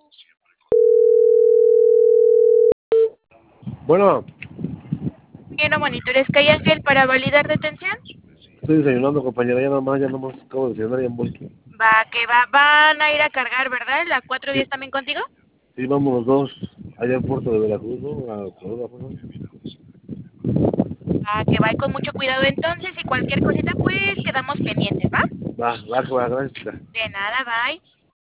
Bueno, Quiero monitores Calle Ángel para validar detención. estoy desayunando, compañera, ya nomás acabo de desayunar y ya voy. Va, que va. Van a ir a cargar, ¿verdad? ¿La 410 Sí, también contigo? sí, vamos los dos allá en Puerto de Veracruz, ¿no? A Córdoba, pues, ¿no? Va, que va con mucho cuidado entonces y cualquier cosita, pues quedamos pendientes, ¿va? Va, que va, gracias. De nada, bye.